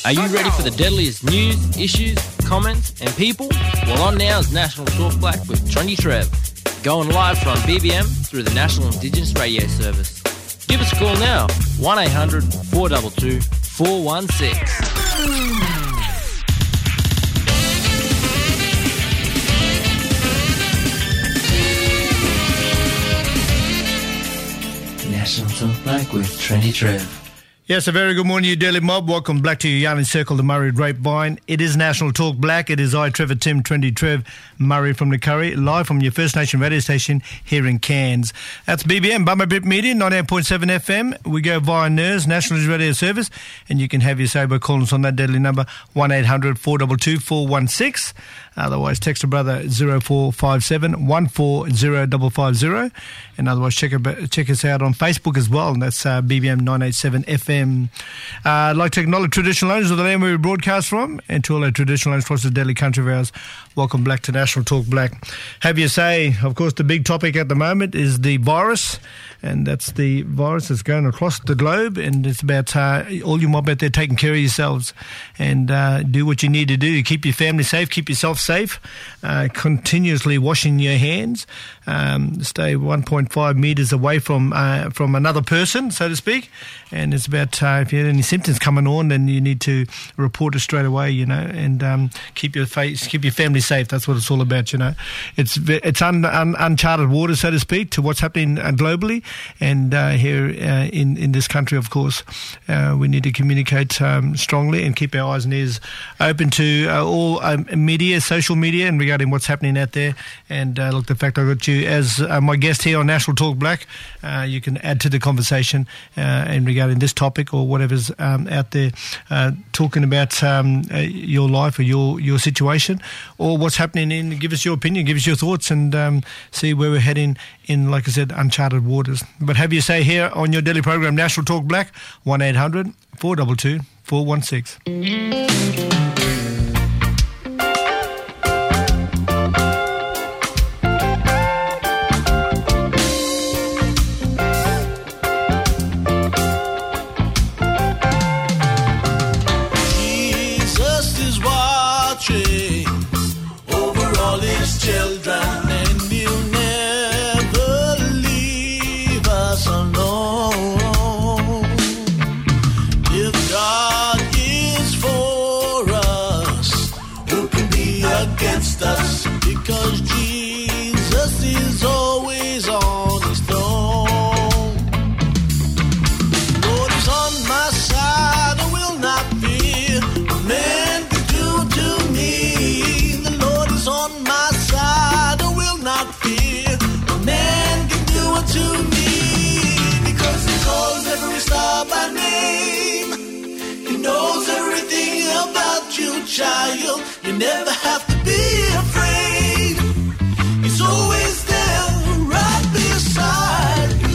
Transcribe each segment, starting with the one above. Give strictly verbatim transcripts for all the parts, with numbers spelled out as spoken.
Are you ready for the deadliest news, issues, comments and people? Well, on now is National Talk Black with Trendy Trev, going live from B B M through the National Indigenous Radio Service. Give us a call now, one eight hundred four two two four one six. National Talk Black with Trendy Trev. Yes, a very good morning, you Daily Mob. Welcome back to your Yarn and Circle, the Murray Grapevine. It is National Talk Black. It is I, Trevor Tim, Trendy Trev, Murray from the Curry, live from your First Nation radio station here in Cairns. That's B B M, Bummer Bit Media, ninety-eight point seven F M. We go via N E R S, National Radio Service, and you can have your say by calling us on that deadly number, one eight hundred four two two four one six. Otherwise, text a brother zero four five seven one four zero five five zero. And otherwise, check, a, check us out on Facebook as well. And that's uh, B B M nine eighty-seven F M. Uh, I'd like to acknowledge traditional owners of the land where we broadcast from, and to all our traditional owners across the deadly country of ours. Welcome back to National Talk Black. Have you say, of course, the big topic at the moment is the virus, and that's the virus that's going across the globe, and it's about uh, all you mob out there taking care of yourselves and uh, do what you need to do to keep your family safe, keep yourself safe, uh, continuously washing your hands, um, stay one point five metres away from uh, from another person, so to speak, and it's about uh, if you have any symptoms coming on, then you need to report it straight away, you know, and um, keep your face, keep your family safe. That's what it's all about, you know. It's it's un, un, uncharted waters, so to speak, to what's happening uh, globally, and uh, here uh, in in this country, of course, uh, we need to communicate um, strongly and keep our eyes and ears open to uh, all um, media, social media, and regarding what's happening out there. And uh, look, the fact I got you as uh, my guest here on National Talk Black, uh, you can add to the conversation uh, and regarding this topic or whatever's um, out there, uh, talking about um, uh, your life or your your situation or what's happening in. Give us your opinion, give us your thoughts, and um, see where we're heading in, like I said, uncharted waters. But have you say here on your daily program, National Talk Black, one eight hundred four two two four one six. Because Jesus is always on his throne. Lord is on my side, I will not fear what man can do to me. The Lord is on my side, I will not fear what man can do it to me. Because he calls every star by name. He knows everything about you, child. You never have to be afraid. He's always there, right beside you.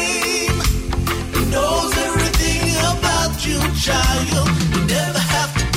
Child, you never have to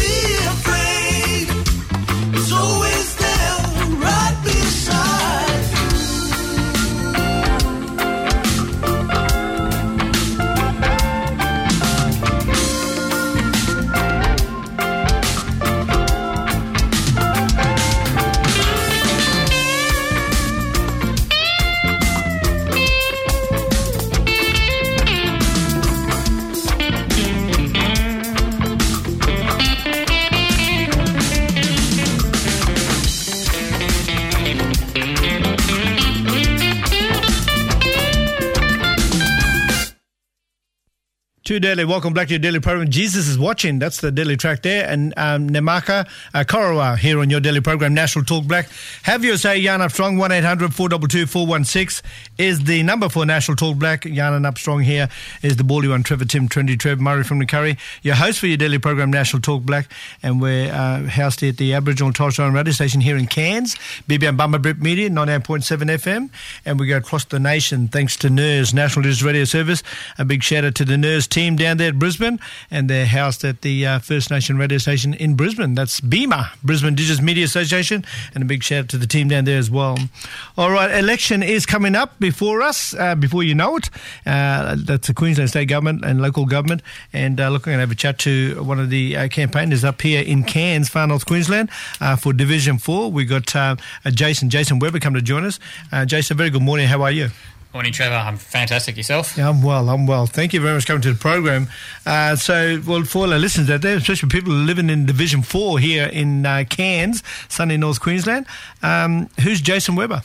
To Daily, welcome back to your daily program. Jesus is watching. That's the daily track there. And um, Nemaka uh, Korowa here on your daily program, National Talk Black. Have your say, Yarn Up Strong. one eight hundred four two two four one six is the number for National Talk Black. Yarn Up Strong here is the baldy one, Trevor Tim, Trendy Trev, Murray from the Curry, your host for your daily program, National Talk Black. And we're uh, housed here at the Aboriginal and Torres Strait Islander radio station here in Cairns, B B M Bumba Brip Media, ninety-eight point seven F M. And we go across the nation thanks to N E R S, National Digital Radio Service. A big shout out to the N E R S team down there at Brisbane, and they're housed at the uh, First Nation radio station in Brisbane. That's B M A, Brisbane Indigenous Media Association, and a big shout out to the team down there as well. All right, election is coming up before us, uh, before you know it. Uh, that's the Queensland State Government and local government, and uh, look, I'm going to have a chat to one of the uh, campaigners up here in Cairns, Far North Queensland, uh, for Division four. We've got uh, uh, Jason, Jason Weber come to join us. Uh, Jason, very good morning. How are you? Morning, Trevor. I'm fantastic. Yourself? Yeah, I'm well. I'm well. Thank you very much for coming to the program. Uh, so, well, for all our listeners out there, especially people living in Division four here in uh, Cairns, sunny North Queensland, um, who's Jason Weber?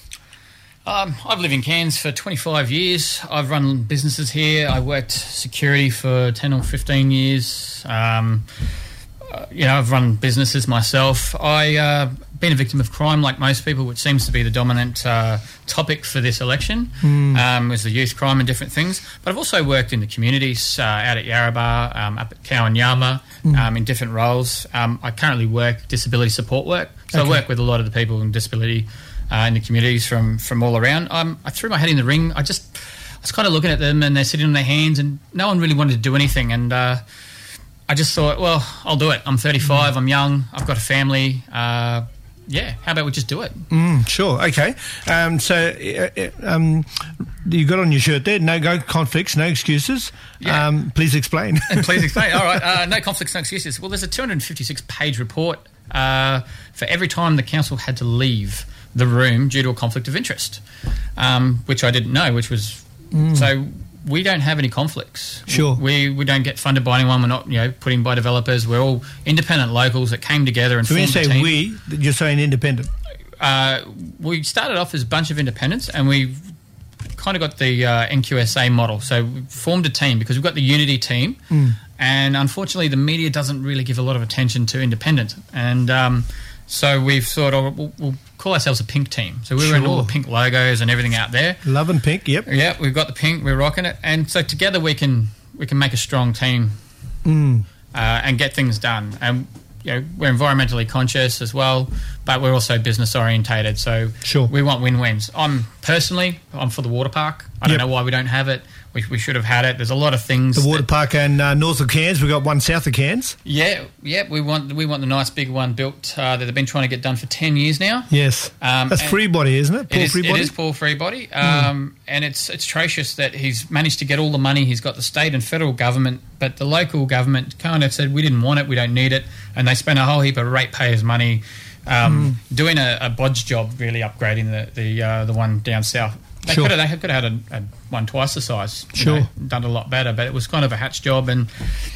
Um, I've lived in Cairns for twenty-five years. I've run businesses here. I worked security for ten or fifteen years. Um, uh, you know, I've run businesses myself. I... Uh, been a victim of crime like most people, which seems to be the dominant uh, topic for this election, mm. um, was the youth crime and different things. But I've also worked in the communities, uh, out at Yarrabah, um, up at Cowanyama, mm. um, in different roles. Um, I currently work disability support work, so okay. I work with a lot of the people in disability uh, in the communities from, from all around. Um, I threw my head in the ring. I just I was kind of looking at them, and they're sitting on their hands, and no one really wanted to do anything. And uh, I just thought, well, I'll do it. I'm thirty-five, mm. I'm young, I've got a family, uh, yeah, how about we just do it? Mm, sure, okay. Um, so uh, um, you got on your shirt there, no go conflicts, no excuses. Yeah. Um, please explain. Please explain. All right, uh, no conflicts, no excuses. Well, there's a two hundred fifty-six page report uh, for every time the council had to leave the room due to a conflict of interest, um, which I didn't know, which was... Mm. So... We don't have any conflicts. Sure. We we don't get funded by anyone. We're not, you know, put in by developers. We're all independent locals that came together and so formed a team. So when you say we, you're saying independent? Uh, we started off as a bunch of independents, and we kind of got the uh, N Q S A model. So we formed a team because we've got the Unity team, mm. and unfortunately the media doesn't really give a lot of attention to independent. And um, so we've thought, oh, we'll, we'll call ourselves a pink team. So we were in all the pink logos and everything out there. Loving pink, yep. Yeah, we've got the pink, we're rocking it. And so together we can we can make a strong team mm. uh, and get things done. And you know, we're environmentally conscious as well, but we're also business orientated. So sure. we want win-wins. I'm personally, I'm for the water park. I don't yep. know why we don't have it. We, we should have had it. There's a lot of things. The water that, park and uh, north of Cairns. We've got one south of Cairns. Yeah, yeah. We want we want the nice big one built uh, that they've been trying to get done for ten years now. Yes, um, that's Freebody, isn't it? Paul it is, Freebody. It is Paul Freebody, um, mm. and it's it's atrocious that he's managed to get all the money. He's got the state and federal government, but the local government kind of said we didn't want it, we don't need it, and they spent a whole heap of ratepayers' money um, mm. doing a, a bodge job, really upgrading the the uh, the one down south. They sure. could have, they could have had a, a one twice the size. Sure. Know, done a lot better, but it was kind of a hatch job, and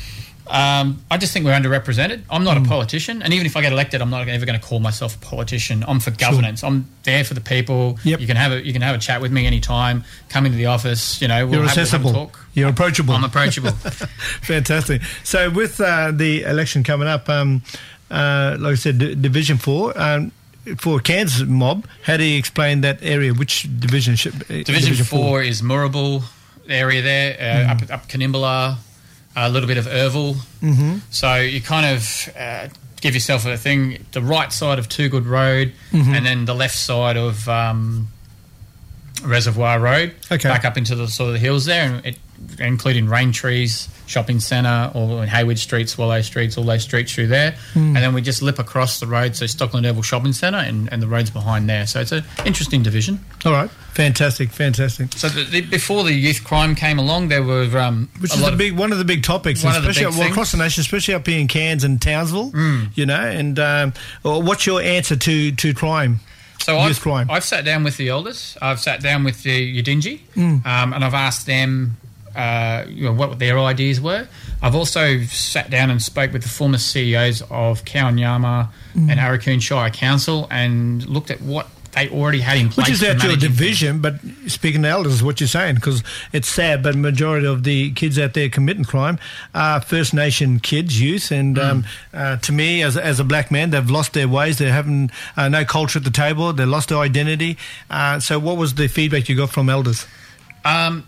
um, I just think we're underrepresented. I'm not mm. a politician, and even if I get elected, I'm not ever going to call myself a politician. I'm for governance. Sure. I'm there for the people. Yep. You can have a you can have a chat with me anytime. Come into the office. You know, we'll You're have, accessible. We'll have a talk. You're approachable. I'm approachable. Fantastic. So with uh, the election coming up, um, uh, like I said, D- Division Four. Um, For Cairns mob, how do you explain that area? Which division? Should, uh, division, division four, four is Moorabool area there, uh, mm. up up Canimbala, a little bit of Irville. Mm-hmm. So you kind of uh, give yourself a thing: the right side of Two Good Road, mm-hmm. and then the left side of um, Reservoir Road, okay. back up into the sort of the hills there, and it, including Rain Trees Shopping Centre, or in Hayward Street, Swallow Streets, all those streets through there. Mm. And then we just lip across the road, so Stockland Oval Shopping Centre, and, and the road's behind there. So it's an interesting division. All right. Fantastic, fantastic. So the, the, before the youth crime came along, there were um, which a is lot the of, big one of the big topics, one of the especially big well, things. across the nation, especially up here in Cairns and Townsville. Mm. You know, and um, well, what's your answer to to crime? So youth I've, crime. I've sat down with the elders. I've sat down with the Udingi, mm. um, and I've asked them uh, you know, what their ideas were. I've also sat down and spoke with the former C E Os of Cowanyama mm. and Arakoon Shire Council and looked at what they already had in place. Which is for actually a managing division, but speaking to elders, what you're saying, because it's sad, but majority of the kids out there committing crime are First Nation kids, youth, and Mm. um, uh, to me, as, as a black man, they've lost their ways. They're having uh, no culture at the table. They lost their identity. Uh, so what was the feedback you got from elders? Um,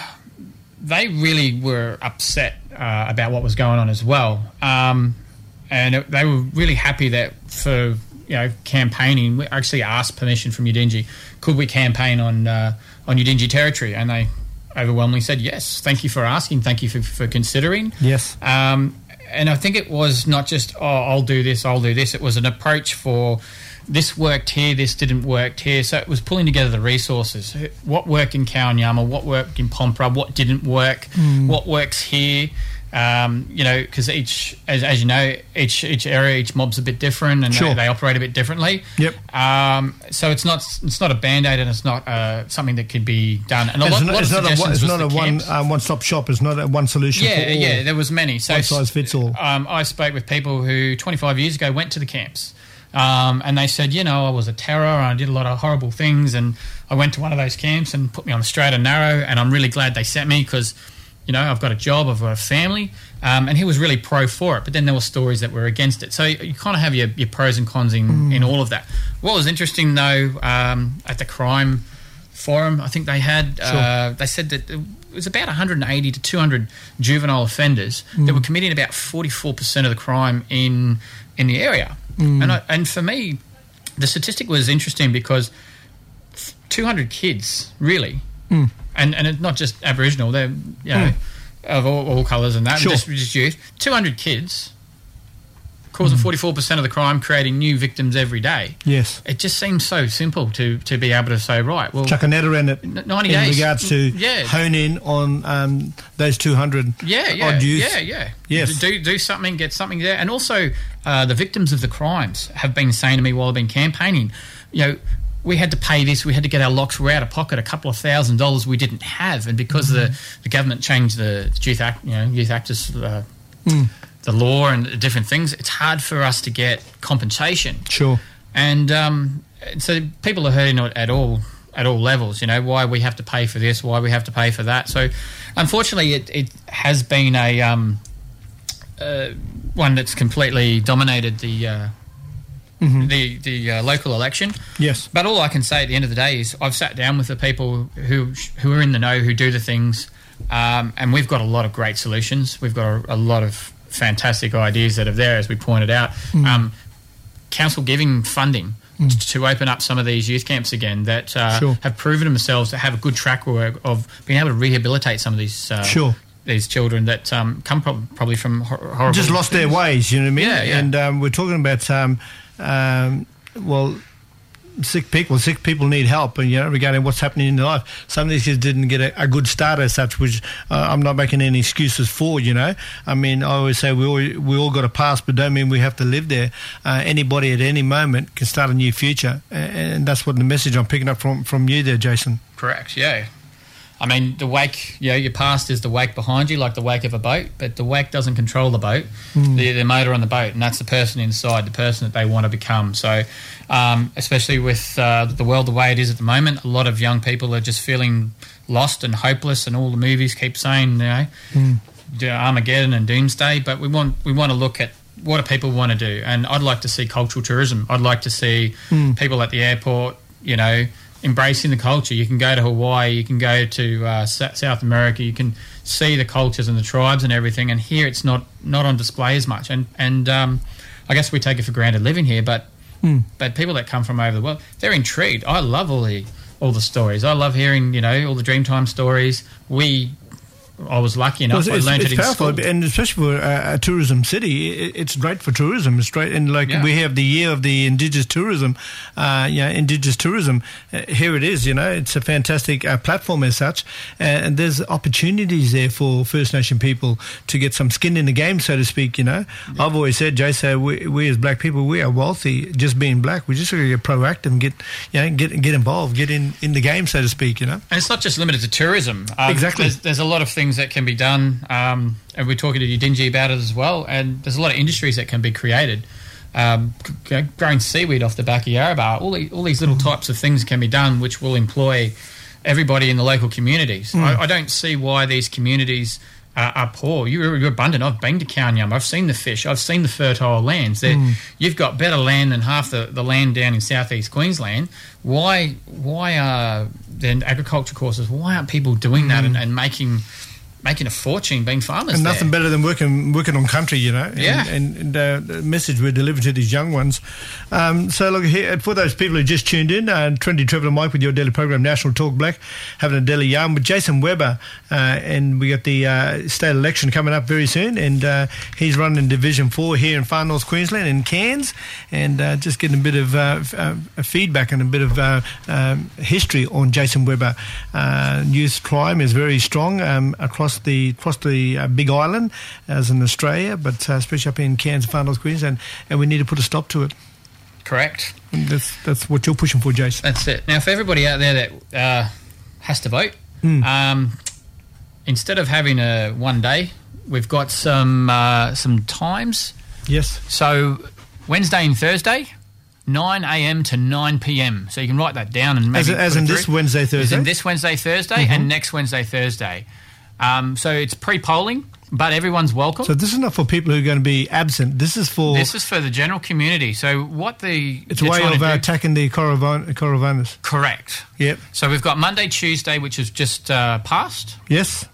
they really were upset uh, about what was going on as well. Um, and it, they were really happy that for, you know, campaigning, we actually asked permission from Udingi, could we campaign on uh, on Udingi territory? And they overwhelmingly said yes. Thank you for asking. Thank you for, for considering. Yes. Um, and I think it was not just, oh, I'll do this, I'll do this. It was an approach for this worked here, this didn't work here. So it was pulling together the resources. What worked in Kowanyama, what worked in Pompra, what didn't work, mm. what works here. Um, you know, because each, as, as you know, each each area, each mob's a bit different, and sure. they, they operate a bit differently. Yep. Um, so it's not it's not a band-aid, and it's not uh, something that could be done. And a it's lot, not, lot it's of not a, suggestions it's was not a the one camps. um, one stop shop. It's not a one solution. Yeah, for all. yeah. There was many. So one size fits all. Um, I spoke with people who twenty-five years ago went to the camps. Um, and they said, you know, I was a terror and I did a lot of horrible things, and I went to one of those camps and put me on the straight and narrow, and I'm really glad they sent me because, you know, I've got a job, I've got a family, um, and he was really pro for it, but then there were stories that were against it. So you, you kind of have your, your pros and cons in, mm. in all of that. What was interesting, though, um, at the crime forum, I think they had, sure. uh, they said that it was about one hundred eighty to two hundred juvenile offenders mm. that were committing about forty-four percent of the crime in in the area. Mm. And I, and for me, the statistic was interesting because two hundred kids, really, mm. and and it's not just Aboriginal, they're, you know, mm. of all, all colours and that, sure. just, just youth, two hundred kids causing forty-four percent of the crime, creating new victims every day. Yes. It just seems so simple to, to be able to say, right, well... Chuck a net around it ninety in days. regards to yeah. hone in on um, those two hundred yeah, yeah, odd youth. Yeah, yeah. Yes. Do, do something, get something there. And also, uh, the victims of the crimes have been saying to me while I've been campaigning, you know, we had to pay this, we had to get our locks, we're out of pocket a couple of thousand dollars we didn't have. And because mm-hmm. the, the government changed the Youth Act, you know, Youth Actors... Uh, mm. the law and different things, it's hard for us to get compensation. Sure. And um, so people are hurting at all at all levels, you know, why we have to pay for this, why we have to pay for that. So unfortunately it, it has been a um, uh, one that's completely dominated the uh, mm-hmm. the, the uh, local election. Yes. But all I can say at the end of the day is I've sat down with the people who who are in the know, who do the things, um, and we've got a lot of great solutions. We've got a, a lot of fantastic ideas that are there, as we pointed out. Mm. Um, council giving funding mm. t- to open up some of these youth camps again that uh, sure. have proven themselves to have a good track record of being able to rehabilitate some of these uh, sure. these children that um, come pro- probably from hor- horrible... Just lost things. their ways, you know what I mean? Yeah, yeah. And um, we're talking about, um, um, well... sick people, sick people need help, and you know, regarding what's happening in their life. Some of these kids didn't get a, a good start as such, which uh, I'm not making any excuses for. You know, I mean, I always say we all we all got a past, but don't mean we have to live there. Uh, anybody at any moment can start a new future, and, and that's what the message I'm picking up from from you there, Jason. Correct. Yeah. I mean, the wake, you know, your past is the wake behind you, like the wake of a boat, but the wake doesn't control the boat, mm. the, the motor on the boat, and that's the person inside, the person that they want to become. So, um, especially with uh, the world the way it is at the moment, a lot of young people are just feeling lost and hopeless, and all the movies keep saying, you know, mm. Armageddon and Doomsday, but we want we want to look at what do people want to do, and I'd like to see cultural tourism. I'd like to see mm. people at the airport, you know, embracing the culture. You can go to Hawaii, you can go to uh, South America, you can see the cultures and the tribes and everything, and here it's not, not on display as much. And, and um, I guess we take it for granted living here, but mm. but people that come from over the world, they're intrigued. I love all the all the stories. I love hearing, you know, all the Dreamtime stories. We... I was lucky enough. Well, it's, I learned it's it in powerful, school. and especially for a, a tourism city, it, it's great for tourism. It's great, and like yeah. we have the year of the Indigenous tourism, uh, yeah, Indigenous tourism. Uh, here it is. You know, it's a fantastic uh, platform as such, and, and there's opportunities there for First Nation people to get some skin in the game, so to speak. You know, yeah. I've always said, Jay, so we, we as black people, we are wealthy just being black. We just got to get proactive and get, you know, get get involved, get in, in the game, so to speak. You know, and it's not just limited to tourism. Um, exactly. There's, there's a lot of things that can be done, um, and we're talking to Udingi about it as well, and there's a lot of industries that can be created um, g- growing seaweed off the back of Yarrabah. All, the, all these little types of things can be done which will employ everybody in the local communities. Mm. I, I don't see why these communities uh, are poor. You're, you're abundant. I've been to Kownyum. I've seen the fish. I've seen the fertile lands. Mm. You've got better land than half the, the land down in southeast Queensland. Why why are then agriculture courses? Why aren't people doing that mm. and, and making making a fortune being farmers and nothing there? better than working working on country, you know. Yeah. And, and, and uh, the message we're delivering to these young ones. Um, so look here, for those people who just tuned in, uh, Trinity Trevor and Mike with your daily program, National Talk Black, having a daily yarn with Jason Weber, uh, and we got the uh, state election coming up very soon, and uh, he's running in Division Four here in Far North Queensland in Cairns, and uh, just getting a bit of uh, f- uh, feedback and a bit of uh, um, history on Jason Weber. Uh, youth crime is very strong um, across the across the uh, Big Island, as in Australia, but uh, especially up in Cairns, Far North Queensland, and we need to put a stop to it. Correct. And that's that's what you're pushing for, Jason. That's it. Now, for everybody out there that uh, has to vote, mm. um, instead of having a one day, we've got some uh, some times. Yes. So Wednesday and Thursday, nine a.m. to nine p.m. So you can write that down and maybe as, as in this Wednesday, Thursday. As in this Wednesday, Thursday, mm-hmm. and next Wednesday, Thursday. Um, so it's pre-polling, but everyone's welcome. So this is not for people who are going to be absent. This is for... This is for the general community. So what the... It's a way of uh, attacking the coronavirus. coronavirus. Correct. Yep. So we've got Monday, Tuesday, which is just uh, passed. Yes.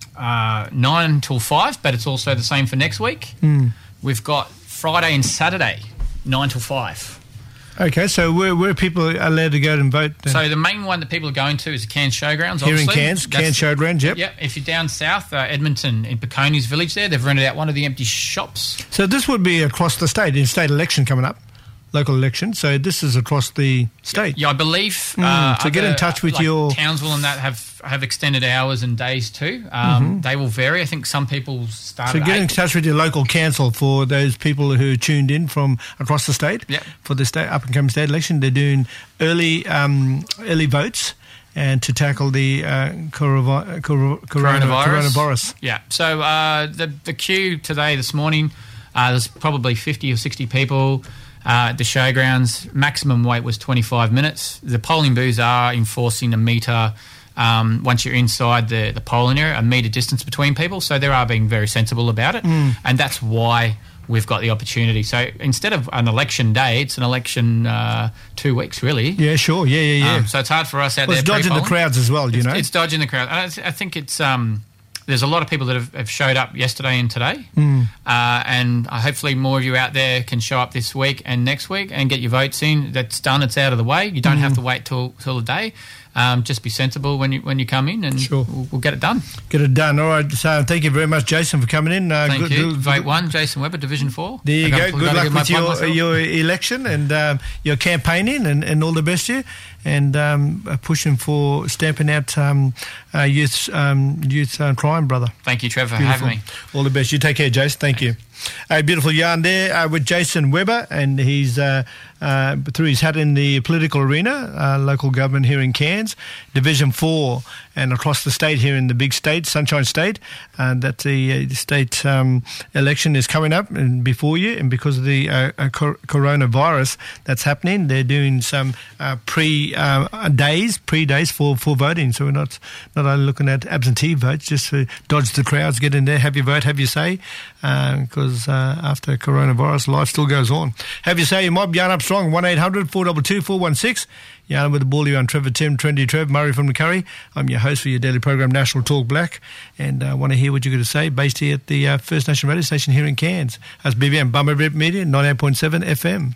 Uh, nine until five, but it's also the same for next week. Mm. We've got Friday and Saturday, nine till five. Okay, so where where people are allowed to go and vote? Then? So the main one that people are going to is the Cairns Showgrounds, Here obviously. in Cairns, Cairns Showgrounds, yep. Yep, if you're down south, uh, Edmonton, in Peconi's village there, they've rented out one of the empty shops. So this would be across the state, in state election coming up, local election, so this is across the state. Yeah, I believe. Mm, uh, so get in touch with like your... Townsville and that have, have extended hours and days too. Um, mm-hmm. They will vary. I think some people start So at get eight. in touch with your local council for those people who are tuned in from across the state. Yep. For the state up-and-coming state election. They're doing early um, early votes and to tackle the uh, coronavirus. coronavirus. coronavirus. Yeah. So uh, the, the queue today, this morning, uh, there's probably fifty or sixty people uh, at the showgrounds. Maximum wait was twenty-five minutes. The polling booths are enforcing a metre, um, once you're inside the, the polling area, a metre distance between people. So they are being very sensible about it. Mm. And that's why we've got the opportunity. So instead of an election day, it's an election uh, two weeks, really. Yeah, sure. Yeah, yeah, yeah. Um, so it's hard for us out well, there. It's dodging pre-polling. the crowds as well, you it's, know. It's dodging the crowd. I, th- I think it's... Um, there's a lot of people that have, have showed up yesterday and today, mm. uh, and hopefully more of you out there can show up this week and next week and get your votes in. That's done. It's out of the way. You don't mm. have to wait till till the day. Um, just be sensible when you when you come in, and sure. we'll, we'll get it done. Get it done. All right. So thank you very much, Jason, for coming in. Uh, thank good, you. Good, Vote good. one, Jason Weber, Division Four. There you I go. got, Good luck with your myself. your election and um, your campaigning, and, and all the best to you. And um, pushing for stamping out um, uh, youth um, youth uh, crime, brother. Thank you, Trevor, Beautiful. for having me. All the best. You take care, Jason. Thank you. A beautiful yarn there uh, with Jason Weber, and he's uh, uh, through his hat in the political arena, uh, local government here in Cairns, Division Four, and across the state here in the big state, Sunshine State. Uh, that the uh, state um, election is coming up and before you, and because of the uh, uh, cor- coronavirus that's happening, they're doing some uh, pre uh, days, pre days for, for voting. So we're not not only looking at absentee votes, just to dodge the crowds, get in there, have your vote, have your say, because. Uh, Uh, after coronavirus, life still goes on. Have you say your mob, yarn up strong, one eight hundred four two two four one six. Yarn with the ball here on Trevor Tim, Trendy Trev, Murray from the Curry. I'm your host for your daily program, National Talk Black, and I uh, want to hear what you're going to say, based here at the uh, First Nation radio station here in Cairns. That's B B M, Bummer Rip Media, ninety-eight point seven F M.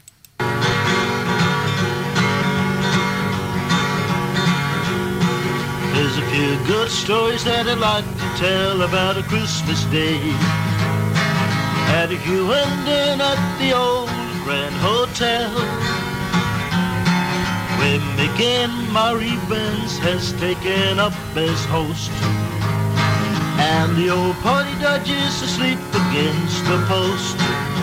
There's a few good stories that I'd like to tell about a Christmas Day. Had a Hugh and dinner at the old Grand Hotel, where Mick and Mary Benz has taken up as host, and the old party dodges asleep against the post.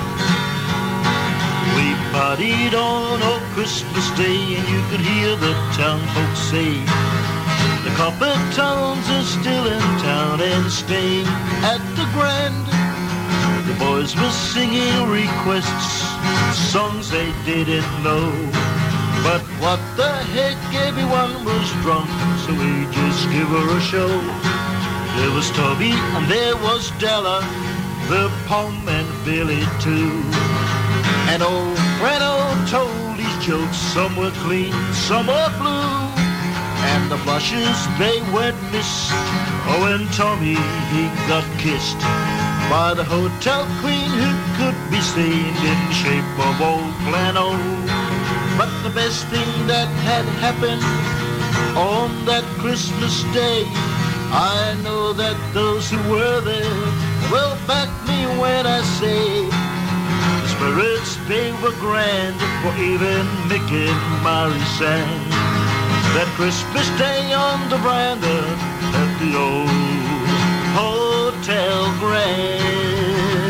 We partied on old Christmas Day, and you could hear the town folks say the copper towns are still in town and staying at the Grand. The boys were singing requests songs they didn't know. But what the heck, everyone was drunk, so we just give her a show. There was Toby and there was Della, the Pom and Billy too. And old Breno told his jokes, some were clean, some were blue. And the blushes, they went missed. Oh, and Tommy, he got kissed by the hotel queen who could be seen in shape of old flannel. But the best thing that had happened on that Christmas day, I know that those who were there will back me when I say the spirits, they were grand, for even Mick and Mary sang that Christmas day on the veranda at the old Hotel Grand.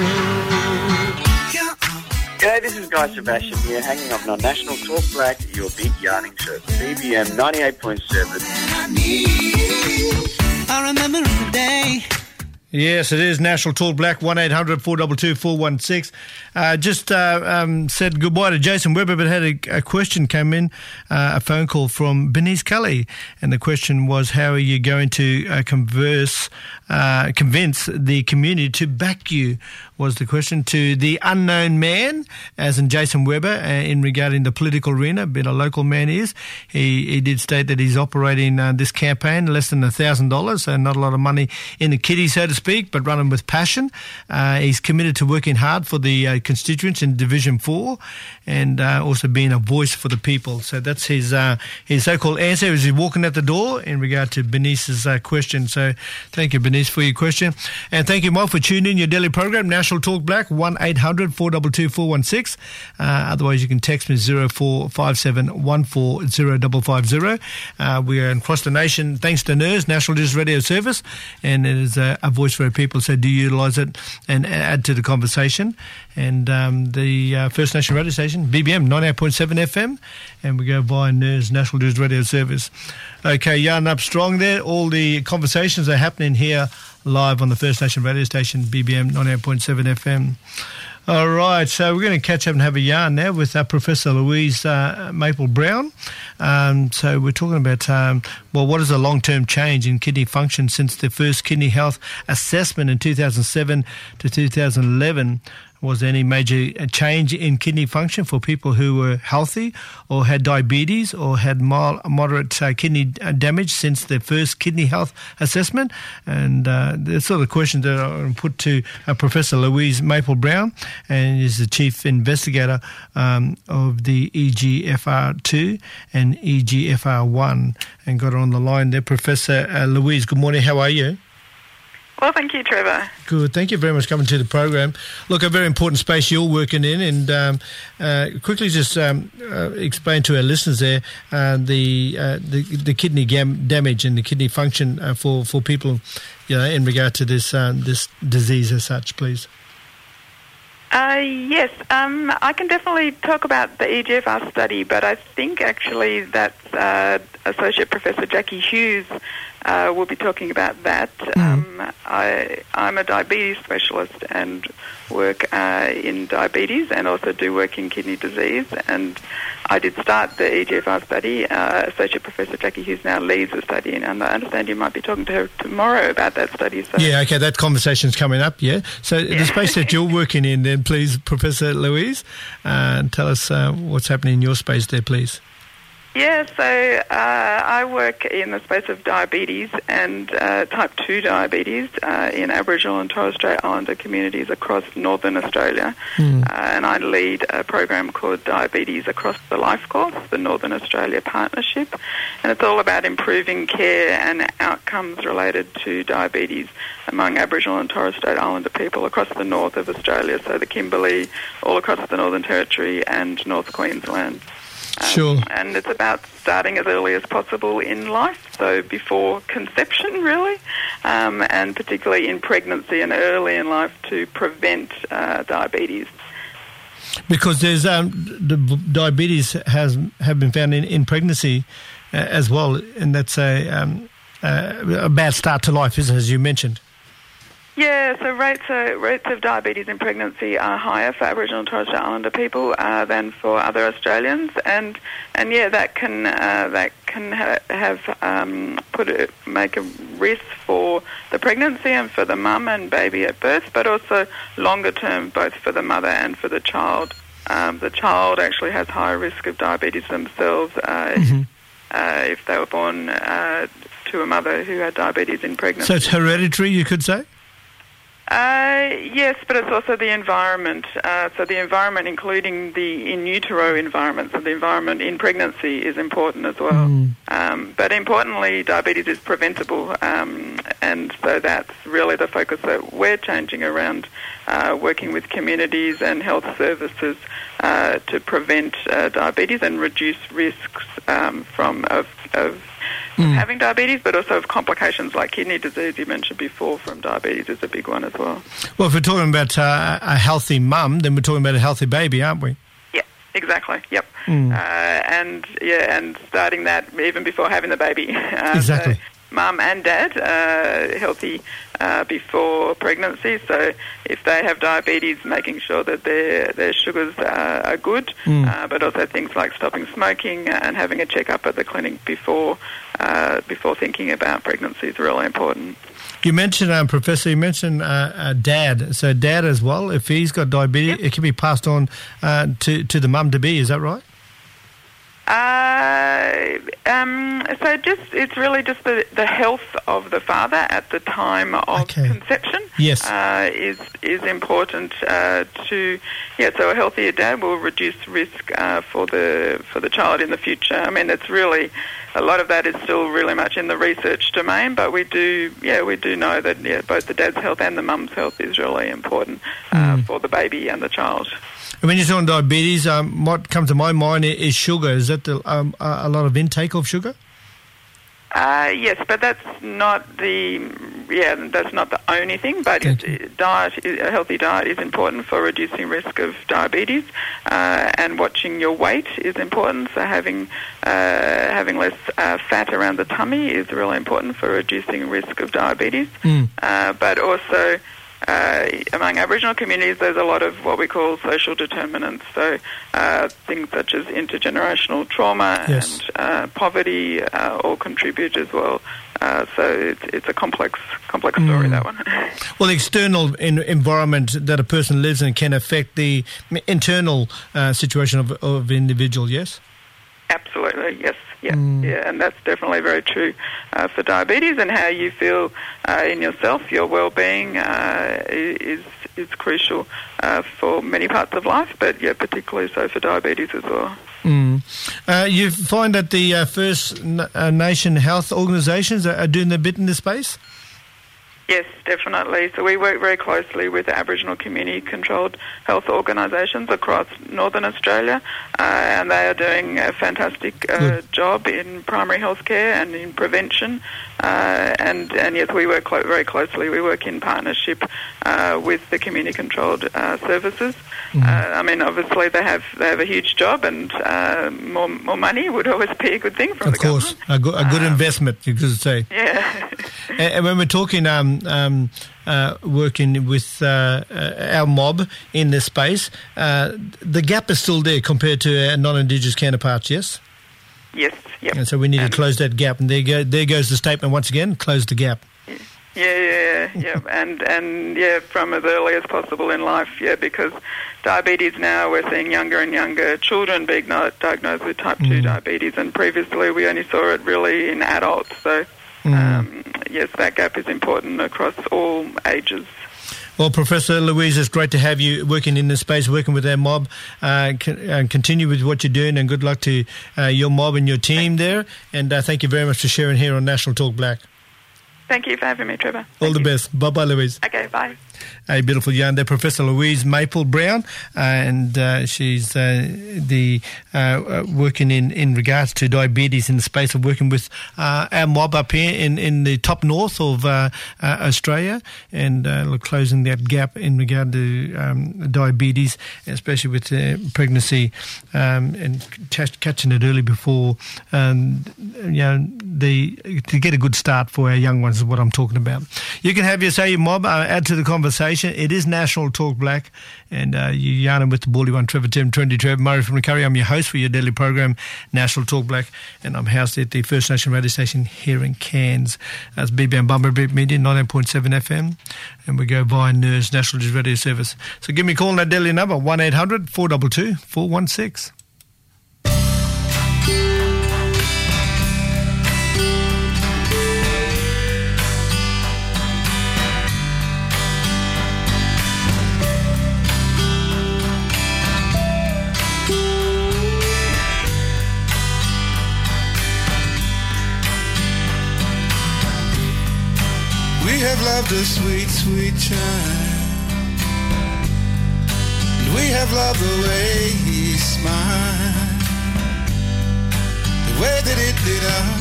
G'day, this is Guy Sebastian here, hanging on on National Talk Black, your big yarning service, B B M ninety-eight point seven. I remember the day. Yes, it is National Talk Black, one eight hundred four two two four one six. Uh, just uh, um, said goodbye to Jason Weber, but had a, a question came in, uh, a phone call from Bernice Kelly. And the question was, how are you going to uh, converse, uh, convince the community to back you, was the question, to the unknown man, as in Jason Weber, uh, in regarding the political arena, being a local man is. He, he did state that he's operating uh, this campaign less than one thousand dollars, so not a lot of money in the kitty, so to speak, but running with passion. Uh, he's committed to working hard for the uh, constituents in Division four, and uh, also being a voice for the people. So that's his uh, his so-called answer as he's walking out the door in regard to Bernice's uh, question. So thank you, Bernice, for your question. And thank you, Mike, for tuning in your daily program, National Talk Black, one eight hundred four two two four one six. Uh, otherwise, you can text me zero four five seven one four zero five five zero. Uh, we are across the nation thanks to N E R S, National Digital Radio Service, and it is a, a voice for our people, so do utilise it and add to the conversation. And um, the uh, First Nation radio station, B B M ninety-eight point seven F M, and we go via N E R S, National Digital Radio Service. Okay, yarn up strong there. All the conversations are happening here live on the First Nation radio station, B B M ninety-eight point seven F M. All right, so we're going to catch up and have a yarn now with uh, Professor Louise uh, Maple-Brown. Um, so we're talking about, um, well, what is the long-term change in kidney function since the first kidney health assessment in two thousand seven to two thousand eleven? Was there any major change in kidney function for people who were healthy or had diabetes or had mild, moderate uh, kidney damage since their first kidney health assessment? And uh, the sort of questions that I want to put to uh, Professor Louise Maple-Brown, and is the chief investigator um, of the E G F R two and E G F R one, and got her on the line there. Professor uh, Louise, good morning. How are you? Well, thank you, Trevor. Good. Thank you very much for coming to the program. Look, a very important space you're working in, and um, uh, quickly just um, uh, explain to our listeners there uh, the, uh, the the kidney gam- damage and the kidney function uh, for for people, you know, in regard to this uh, this disease as such, please. Uh, yes, um, I can definitely talk about the E G F R study, but I think actually that uh, Associate Professor Jackie Hughes uh, will be talking about that. Mm. Um, I, I'm a diabetes specialist and work uh, in diabetes and also do work in kidney disease, and I did start the E G F R study. Uh, Associate Professor Jackie Hughes now leads the study, and I understand you might be talking to her tomorrow about that study. So. Yeah, okay, that conversation's coming up, yeah. So yeah. The space that you're working in then, please, Professor Louise, uh, tell us uh, what's happening in your space there, please. Yeah, so uh, I work in the space of diabetes and uh, type two diabetes uh, in Aboriginal and Torres Strait Islander communities across northern Australia. Mm. Uh, and I lead a program called Diabetes Across the Life Course, the Northern Australia Partnership. And it's all about improving care and outcomes related to diabetes among Aboriginal and Torres Strait Islander people across the north of Australia, so the Kimberley, all across the Northern Territory and North Queensland. Um, sure. And it's about starting as early as possible in life, so before conception, really, um, and particularly in pregnancy and early in life to prevent uh, diabetes. Because there's um, the diabetes has have been found in, in pregnancy uh, as well, and that's a um, uh, a bad start to life, isn't it, as you mentioned? Yeah, so rates of, rates of diabetes in pregnancy are higher for Aboriginal and Torres Strait Islander people uh, than for other Australians, and and yeah, that can uh, that can ha- have um, put a, make a risk for the pregnancy and for the mum and baby at birth, but also longer term, both for the mother and for the child. Um, the child actually has higher risk of diabetes themselves uh, mm-hmm. uh, if they were born uh, to a mother who had diabetes in pregnancy. So it's hereditary, you could say? Uh, yes, but it's also the environment. Uh, so the environment, including the in utero environment, so the environment in pregnancy is important as well. Mm. Um, but importantly, diabetes is preventable, um, and so that's really the focus that we're changing around, uh, working with communities and health services uh, to prevent uh, diabetes and reduce risks um, from of, of Mm. having diabetes, but also of complications like kidney disease you mentioned before from diabetes is a big one as well. Well, if we're talking about uh, a healthy mum, then we're talking about a healthy baby, aren't we? Yeah, exactly. Yep. Mm. Uh, and yeah, and starting that even before having the baby. Uh, exactly. So mum and dad uh, healthy uh, before pregnancy. So if they have diabetes, making sure that their their sugars uh, are good, mm. uh, but also things like stopping smoking and having a checkup at the clinic before uh, before thinking about pregnancy is really important. You mentioned, um, Professor, you mentioned uh, uh, dad. So dad as well, if he's got diabetes, yep. it can be passed on uh, to, to the mum-to-be, is that right? Uh, um, so just it's really just the, the health of the father at the time of okay. conception. Yes, uh, is is important uh, to yeah. So a healthier dad will reduce risk uh, for the for the child in the future. I mean, it's really a lot of that is still really much in the research domain, but we do yeah we do know that yeah both the dad's health and the mum's health is really important uh, mm. for the baby and the child. When you're talking diabetes, um, what comes to my mind is sugar. Is that the, um, a lot of intake of sugar? Uh, yes, but that's not the yeah that's not the only thing. But it, diet, a healthy diet is important for reducing risk of diabetes, uh, and watching your weight is important. So having uh, having less uh, fat around the tummy is really important for reducing risk of diabetes. Mm. Uh, but also. Uh, among Aboriginal communities, there's a lot of what we call social determinants, so uh, things such as intergenerational trauma yes. and uh, poverty uh, all contribute as well. Uh, so it's, it's a complex complex story, mm. that one. Well, the external in, environment that a person lives in can affect the internal uh, situation of, of the individual, yes? Absolutely, yes. Yeah, mm. yeah, and that's definitely very true uh, for diabetes, and how you feel uh, in yourself, your well-being uh, is is crucial uh, for many parts of life, but yeah, particularly so for diabetes as well. Mm. Uh, you find that the uh, First uh, Nation health organisations are, are doing their bit in this space? Yes, definitely. So we work very closely with Aboriginal community-controlled health organisations across Northern Australia, uh, and they are doing a fantastic uh, job in primary health care and in prevention. Uh, and, and yes, we work clo- very closely. We work in partnership uh, with the community-controlled uh, services. Mm-hmm. Uh, I mean, obviously they have they have a huge job, and uh, more more money would always be a good thing from of the course. government. Of course, a, go- a good um, investment, you could say. Yeah. and, and when we're talking um, um, uh, working with uh, uh, our mob in this space, uh, the gap is still there compared to our non-Indigenous counterparts, yes? Yes, yep. And so we need and to close that gap. And there, go, there goes the statement once again, close the gap. Yeah, yeah, yeah, and and yeah, from as early as possible in life, yeah, because diabetes now, we're seeing younger and younger children being diagnosed with type mm. two diabetes, and previously we only saw it really in adults. So, mm. um, yes, that gap is important across all ages. Well, Professor Louise, it's great to have you working in this space, working with our mob. Uh, con- and continue with what you're doing, and good luck to uh, your mob and your team there. And uh, thank you very much for sharing here on National Talk Black. Thank you for having me, Trevor. All Thank the you. best. Bye-bye, Louise. Okay, bye. A beautiful yarn there, Professor Louise Maple-Brown, uh, and uh, she's uh, the uh, uh, working in, in regards to diabetes in the space of working with uh, our mob up here in, in the top north of uh, uh, Australia, and uh, closing that gap in regard to um, diabetes, especially with uh, pregnancy, um, and catch, catching it early before um, you know the to get a good start for our young ones is what I'm talking about. You can have your say, your mob, uh, add to the conversation. It is National Talk Black, and uh, you yarning with the Bully One, Trevor Tim, twenty Trev, Murray from the Curry. I'm your host for your daily program, National Talk Black, and I'm housed at the First Nation radio station here in Cairns. That's B B M Bumblebee Media, ninety-eight point seven F M, and we go via N E R S, National Digital Radio Service. So give me a call on that daily number, one eight hundred four two two four one six. We have loved a sweet, sweet child, and we have loved the way he smiled, the way that it lit up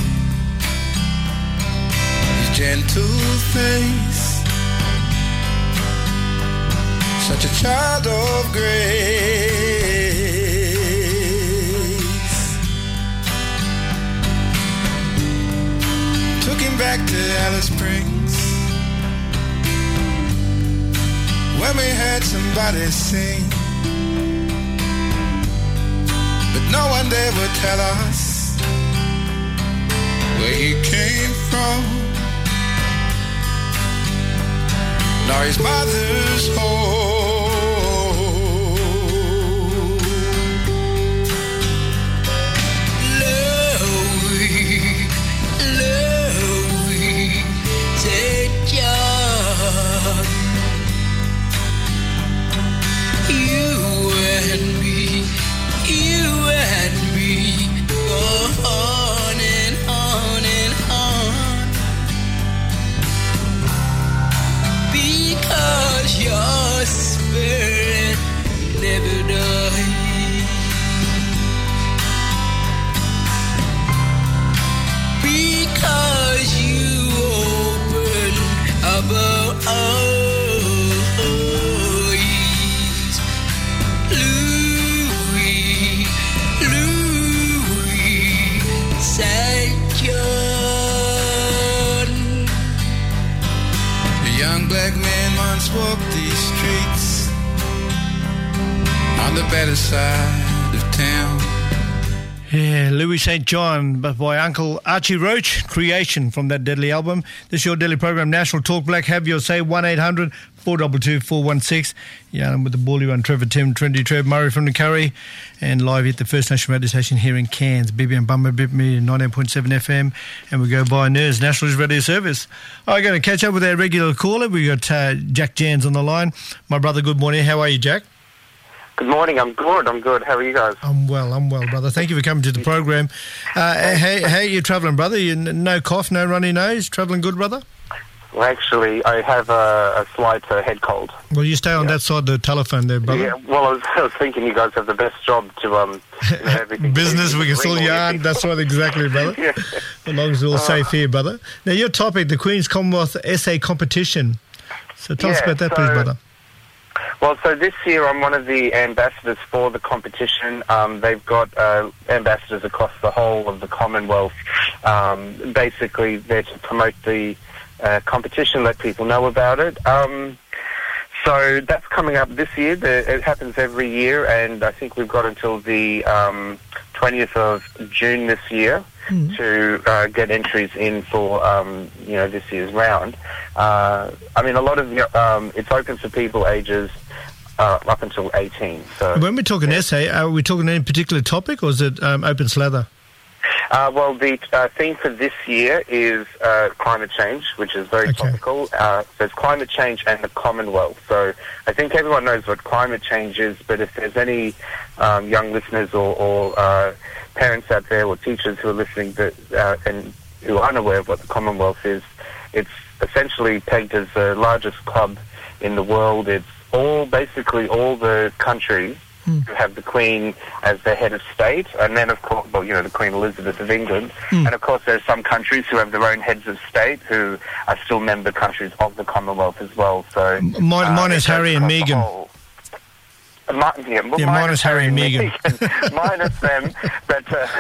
his gentle face, such a child of grace. Took him back to Alice Springs when we heard somebody sing, but no one there would tell us where he came from, nor his mother's home. Louie, Louie, take John. You and me, you and me, go on and on and on, because your spirit never dies, because you open up our eyes. Black man once walked these streets on the better side of town. Yeah, Louis Saint John, but by Uncle Archie Roach, Creation, from that deadly album. This is your daily program, National Talk Black. Have your say, one eight hundred four two two four one six. Yeah, I'm with the Bully One, Trevor Tim, twenty Trev, Murray from the Curry, and live at the First Nation radio station here in Cairns, B B M Bumblebee Media, ninety-eight point seven F M, and we go by N E R S, National Radio Service. I'm going to catch up with our regular caller. We got uh, Jack Jans on the line. My brother, good morning. How are you, Jack? Good morning. I'm good. I'm good. How are you guys? I'm well. I'm well, brother. Thank you for coming to the program. Uh, how, how are you travelling, brother? You, no cough, no runny nose? Travelling good, brother? Well, actually, I have a, a slight uh, head cold. Well, you stay on yeah. that side of the telephone there, brother. Yeah, well, I was, I was thinking you guys have the best job to, um, you know, everything. Business, we can still yarn. That's right, exactly, brother. Yeah. As long as we're all uh, safe here, brother. Now, your topic, the Queen's Commonwealth Essay Competition. So tell yeah, us about that, so, please, brother. Well, so this year I'm one of the ambassadors for the competition. Um, they've got uh, ambassadors across the whole of the Commonwealth. Um, basically, they're to promote the uh, competition, let people know about it. Um, so that's coming up this year. The, it happens every year, and I think we've got until the um, twentieth of June this year mm. to uh, get entries in for um, you know this year's round. Uh, I mean, a lot of um, it's open to people ages uh, up until eighteen. So when we're talking yeah. essay, are we talking any particular topic, or is it um, open slather? Uh, well, the uh, theme for this year is uh, climate change, which is very okay. topical. Uh, so it's climate change and the Commonwealth. So I think everyone knows what climate change is, but if there's any um, young listeners or, or uh, parents out there or teachers who are listening that, uh, and who aren't aware of what the Commonwealth is, it's essentially pegged as the largest club in the world. It's all, basically all the countries Mm. who have the Queen as their head of state, and then, of course, well, you know, the Queen Elizabeth of England. Mm. And, of course, there's some countries who have their own heads of state who are still member countries of the Commonwealth as well. So, M- minus uh, Harry and Meghan. Uh, mi- yeah, yeah, minus, minus Harry and Meghan. minus them, but uh,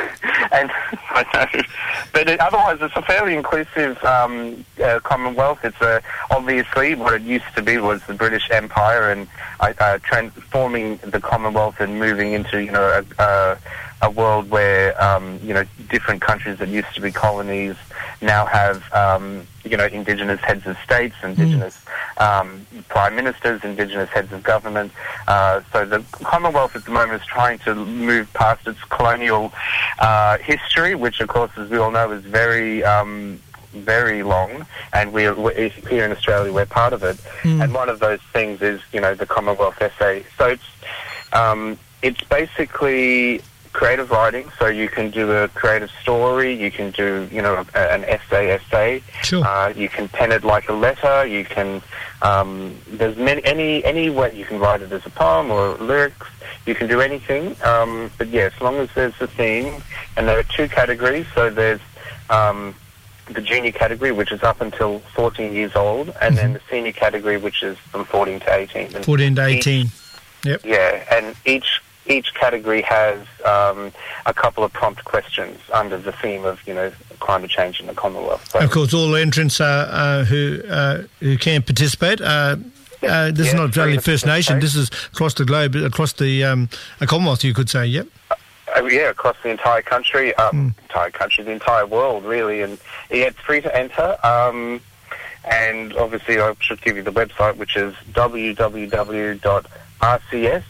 and I know, but it, otherwise it's a fairly inclusive um, uh, Commonwealth. It's a, obviously what it used to be was the British Empire, and uh, uh, transforming the Commonwealth and moving into you know a, a, a world where um, you know different countries that used to be colonies now have um, you know Indigenous heads of states, Indigenous mm. um, prime ministers, Indigenous heads of government. Uh, so the Commonwealth at the moment is trying to move past its colonial uh, history, which of course, as we all know, is very um, very long, and we're, we're here in Australia, we're part of it. Mm. And one of those things is you know the Commonwealth essay. So it's um, it's basically creative writing, so you can do a creative story, you can do, you know, a, an essay, essay. Sure. Uh, you can pen it like a letter. You can. Um, there's many, any, any way you can write it as a poem or lyrics. You can do anything. Um, but yeah, as long as there's a theme, and there are two categories. So there's um, the junior category, which is up until fourteen years old, and mm-hmm. then the senior category, which is from fourteen to eighteen. And fourteen to eighteen. Each, yep. Yeah, and each. Each category has um, a couple of prompt questions under the theme of, you know, climate change in the Commonwealth. So, of course, all entrants are, uh, who uh, who can participate. Uh, uh, this yeah, is not only First Nation. This is across the globe, across the um, Commonwealth, you could say. Yep. Uh, yeah, across the entire country, um, mm. entire country, the entire world, really. And yeah, it's free to enter. Um, and obviously, I should give you the website, which is w w w dot r c s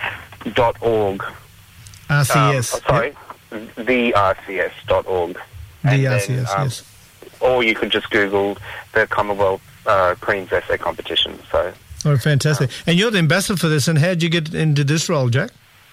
dot org. R C S. Um, sorry, yep. the R C S dot org. The R C S, um, yes. Or you could just Google the Commonwealth uh, Queen's Essay Competition. So. Oh, fantastic. Um, and you're the ambassador for this, and how did you get into this role, Jack?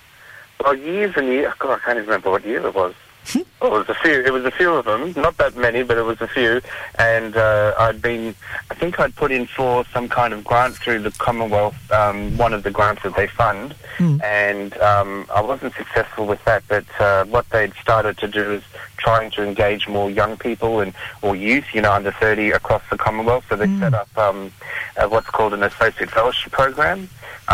Well, years and years. God, I can't even remember what year it was. Well, it was a few. It was a few of them. Not that many, but it was a few. And uh, I'd been, I think I'd put in for some kind of grant through the Commonwealth, um, one of the grants that they fund. Mm. And um, I wasn't successful with that. But uh, what they'd started to do is trying to engage more young people and or youth, you know, under thirty across the Commonwealth. So they mm. set up um, uh, what's called an associate fellowship program.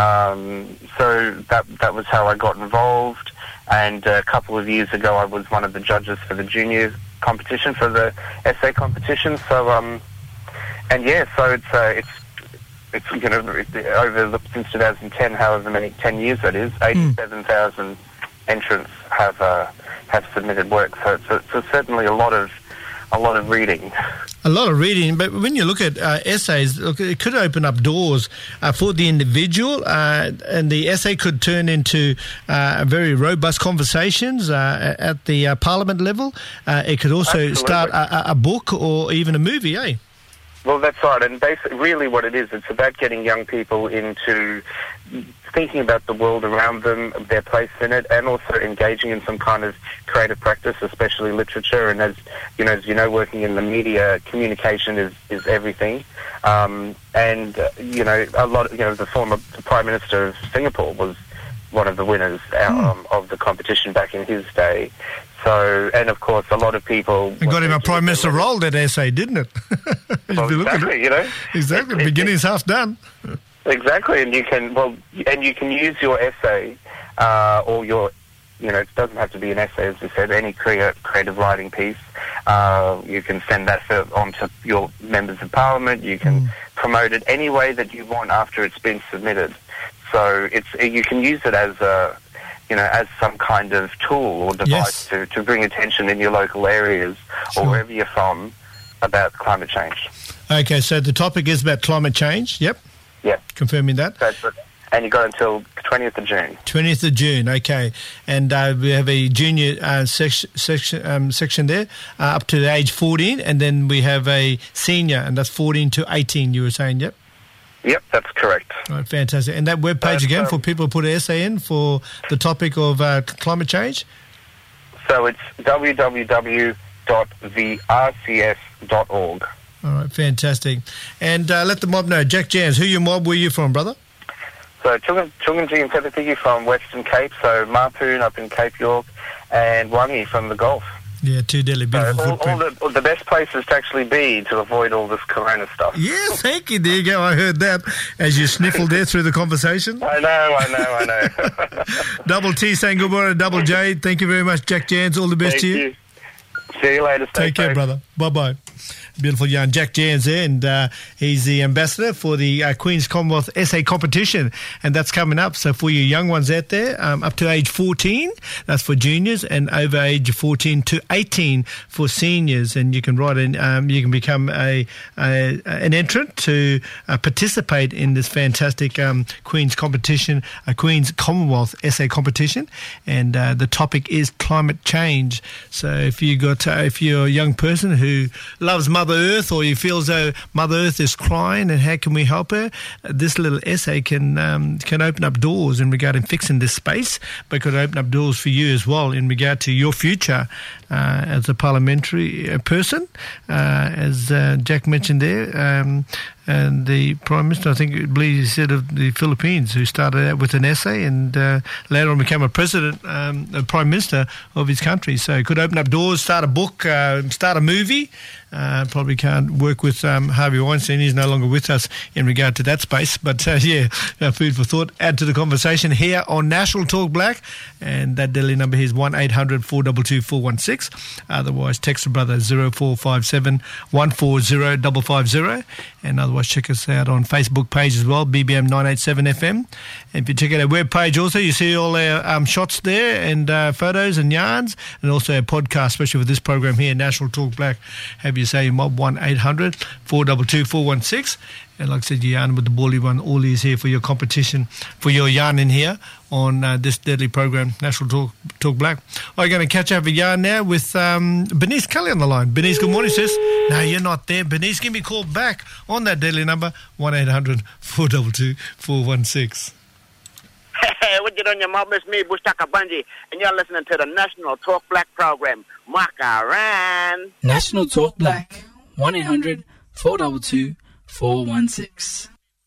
Um, so that that was how I got involved. And a couple of years ago, I was one of the judges for the junior competition, for the essay competition. So, um, and yeah, so it's uh, it's it's you know over the, since two thousand ten, however many ten years that is, eighty-seven thousand entrants have uh, have submitted work. So it's, a, it's certainly a lot of a lot of reading. A lot of reading, but when you look at uh, essays, look, it could open up doors uh, for the individual, uh, and the essay could turn into uh, very robust conversations uh, at the uh, Parliament level. Uh, it could also Absolutely. start a, a book or even a movie, eh? Well, that's right, and basically, really what it is, it's about getting young people into thinking about the world around them, their place in it, and also engaging in some kind of creative practice, especially literature. And as you know, as you know, working in the media, communication is, is everything. Um, and uh, you know, a lot of, you know, the former the Prime Minister of Singapore was one of the winners um, of the competition back in his day. So, and of course, a lot of people... It got him a Prime Minister role, that essay, didn't it? Well, exactly, you know. Exactly, the beginning's half done. Exactly, and you can, well, and you can use your essay uh, or your, you know, it doesn't have to be an essay, as we said, any crea- creative writing piece. Uh, you can send that for, on to your members of Parliament. You can mm. promote it any way that you want after it's been submitted. So it's you can use it as a... you know, as some kind of tool or device yes. to, to bring attention in your local areas sure. or wherever you're from about climate change. Okay, so the topic is about climate change, yep. Yeah. Confirming that. That's it. And you've got until twentieth of June. twentieth of June, okay. And uh, we have a junior uh, section, section, um, section there uh, up to the age fourteen, and then we have a senior, and that's fourteen to eighteen, you were saying, yep? Yep, that's correct. All right, fantastic. And that webpage again um, for people to put an essay in for the topic of uh, climate change? So it's w w w dot the r c s dot org. All right, fantastic. And uh, let the mob know. Jack Jans, who your mob were you from, brother? So Chunganji and Pepatigi from Western Cape, so Mapoon up in Cape York, and Wangi from the Gulf. Yeah, two deadly beautiful So all, all, footprint. the, all the best places to actually be to avoid all this corona stuff. Yes, thank you. There you go. I heard that as you sniffled there through the conversation. I know, I know, I know. Double T saying good morning, Double J. Thank you very much, Jack Jans. All the best Thank to you. you. See you later. Stay Take care, safe. brother. Bye-bye. Beautiful yarn. Jack Jans there, and uh, he's the ambassador for the uh, Queen's Commonwealth Essay Competition, and that's coming up. So for you young ones out there, um, up to age fourteen, that's for juniors, and over age fourteen to eighteen for seniors, and you can write in, um, you can become a, a an entrant to uh, participate in this fantastic um, Queen's competition, a Queen's Commonwealth Essay Competition, and uh, the topic is climate change. So if you got, uh, if you're a young person who loves Mother Earth, or you feel as though Mother Earth is crying and how can we help her, this little essay can um, can open up doors in regard to fixing this space, but could open up doors for you as well in regard to your future uh, as a parliamentary person. Uh, as uh, Jack mentioned there, um, and the Prime Minister, I think, I believe he said, of the Philippines, who started out with an essay and uh, later on became a president, um, a Prime Minister of his country. So it could open up doors, start a book, uh, start a movie. Uh, probably can't work with um, Harvey Weinstein. He's no longer with us in regard to that space. But, uh, yeah, uh, food for thought. Add to the conversation here on National Talk Black. And that Delhi number here is one eight hundred four two two four one six. Otherwise, text the brother zero four five seven one four zero five five zero. And otherwise, check us out on Facebook page as well, B B M nine eight seven F M. And if you check out our web page also, you see all our um, shots there and uh, photos and yarns, and also our podcast, especially for this program here, National Talk Black. Have you say mob one eight hundred four two two four one six. And like I said, you yarn with the Bally one. All is here for your competition, for your yarn in here on uh, this deadly program, National Talk Talk Black. I'm going to catch up a yarn now with um, Bernice Kelly on the line. Bernice, good morning, sis. No, you're not there. Bernice, give me a call back on that deadly number, one eight hundred four two two four one six. Hey, what you doing, your mom? It's me, Bushtaka Bunji, and you're listening to the National Talk Black program. Makaran. National Talk Black, one eight hundred four two two four one six.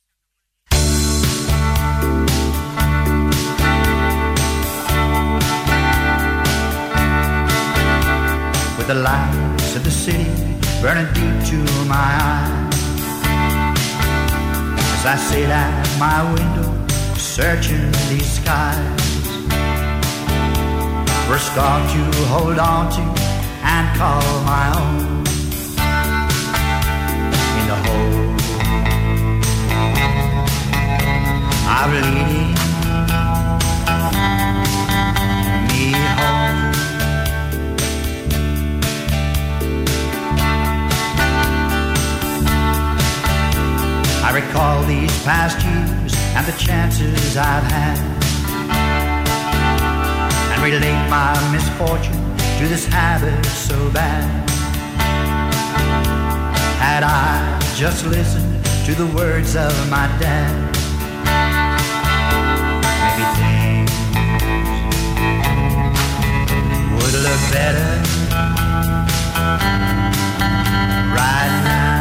With the lights of the city burning deep to my eyes, as I sit at my window searching these skies for a star to hold on to and call my own. In the hole I'm leading me home. I recall these past years and the chances I've had, and relate my misfortune to this habit so bad. Had I just listened to the words of my dad, maybe things would look better right now.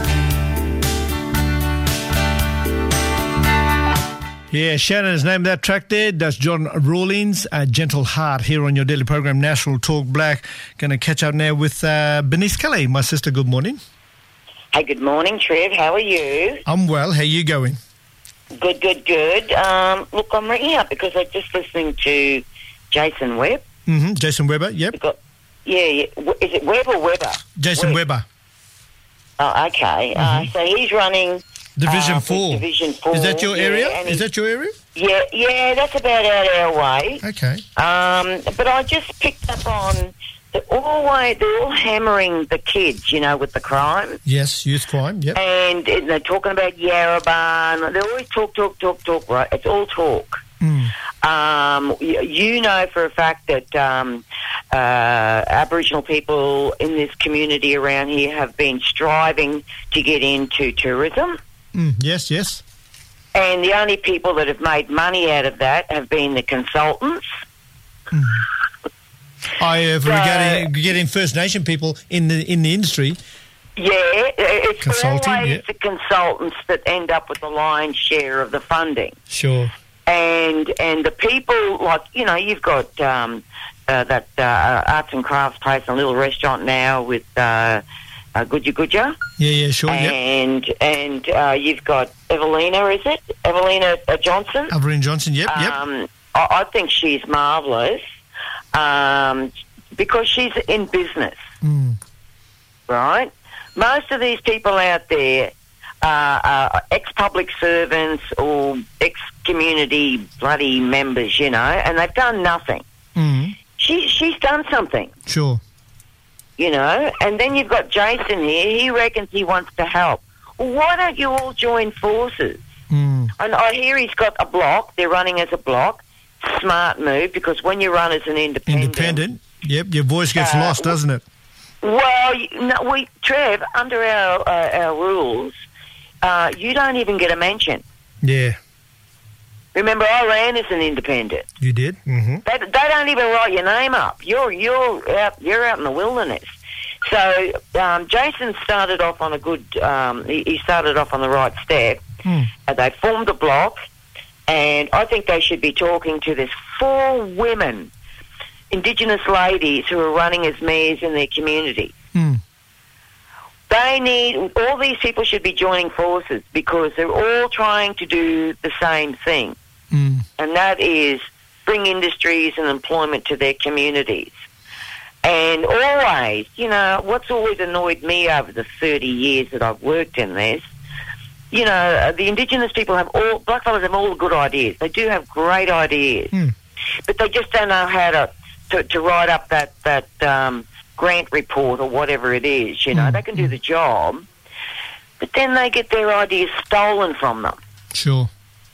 Yeah, Shannon has named that track there. That's John Rawlings, uh, Gentle Heart, here on your daily program, National Talk Black. Going to catch up now with uh, Bernice Kelly, my sister. Good morning. Hey, good morning, Trev. How are you? I'm well. How are you going? Good, good, good. Um, look, I'm ringing up because I'm just listening to Jason Webb. Mm-hmm. Jason Weber, yep. Got, yeah, yeah. Is it Webb or Weber? Jason Webb. Weber. Oh, okay. Mm-hmm. Uh, so he's running... Division uh, four. Division four. Is that your yeah, area? Is that your area? Yeah, yeah, that's about out our way. Okay. Um, but I just picked up on the always they're all hammering the kids, you know, with the crime. Yes, youth crime. Yep. And, and they're talking about Yarrabah. They always talk, talk, talk, talk. Right? It's all talk. Mm. Um, you, you know for a fact that um, uh, Aboriginal people in this community around here have been striving to get into tourism. Mm, yes, yes. And the only people that have made money out of that have been the consultants. Mm. I uh, So- regarding getting First Nation people in the in the industry. Yeah, it's Consulting, always yeah. the consultants that end up with the lion's share of the funding. Sure. And and the people, like, you know, you've got um, uh, that uh, arts and crafts place and a little restaurant now with uh, uh, Goodya Goodya. Yeah, yeah, sure. And yep. and uh, you've got Evelina, is it? Evelina uh, Johnson. Evelina Johnson. Yep, yep. Um, I, I think she's marvellous um, because she's in business, mm. right? Most of these people out there are, are ex-public servants or ex-community bloody members, you know, and they've done nothing. Mm. She she's done something. Sure. You know, and then you've got Jason here. He reckons he wants to help. Well, why don't you all join forces? Mm. And I hear he's got a block. They're running as a block. Smart move, because when you run as an independent... Independent. Yep, your voice gets uh, lost, doesn't it? Well, you, no, we, Trev, under our uh, our rules, uh, you don't even get a mention. Yeah. Remember, I ran as an independent. You did? Mm-hmm. They, they don't even write your name up. You're you're out you're out in the wilderness. So um, Jason started off on a good. Um, he, he started off on the right step. Mm. And they formed a block, and I think they should be talking to this four women, Indigenous ladies who are running as mayors in their community. Mm. They need all these people should be joining forces because they're all trying to do the same thing. Mm. And that is bring industries and employment to their communities. And always, you know, what's always annoyed me over the thirty years that I've worked in this, you know, the Indigenous people have all, blackfellas have all good ideas. They do have great ideas. Mm. But they just don't know how to, to, to write up that, that um, grant report or whatever it is, you know. Mm. They can do the job, but then they get their ideas stolen from them. Sure.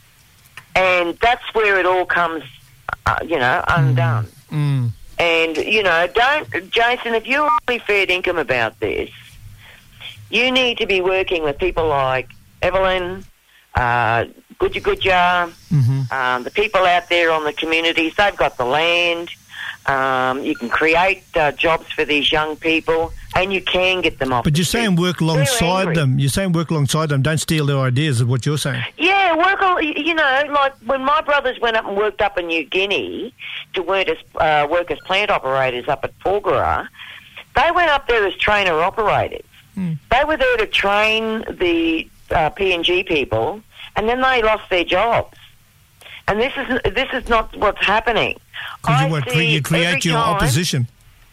And that's where it all comes, uh, you know, undone. Mm. And, you know, don't, Jason, if you're really fair income about this, you need to be working with people like Evelyn, uh, Goodya Goodya, mm-hmm. um, the people out there on the communities. They've got the land. Um, you can create uh, jobs for these young people, and you can get them off. But the you're street. saying work alongside them. You're saying work alongside them. Don't steal their ideas, is what you're saying. Yeah, work. al- You know, like when my brothers went up and worked up in New Guinea to work as uh, work as plant operators up at Porgera, they went up there as trainer operators. Mm. They were there to train the uh, P N G people, and then they lost their jobs. And this is this is not what's happening. Because you, I what, cre- see you create every your time opposition.